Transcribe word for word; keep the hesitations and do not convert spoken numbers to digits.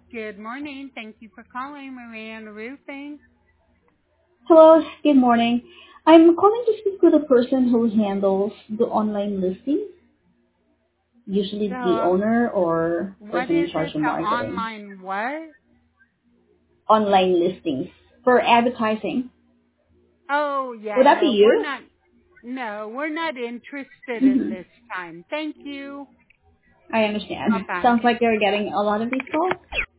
Good morning. Thank you for calling Mariana Roofing. Hello, good morning. I'm calling to speak with the person who handles the online listing, usually the So, owner or what person in is charge it? of The marketing. online what? Online listings for advertising. Oh, yeah, Would that be no, we're you? not. No, we're not interested in Mm-hmm. this time. Thank you. I understand. Bye bye. Sounds like you're getting a lot of these calls.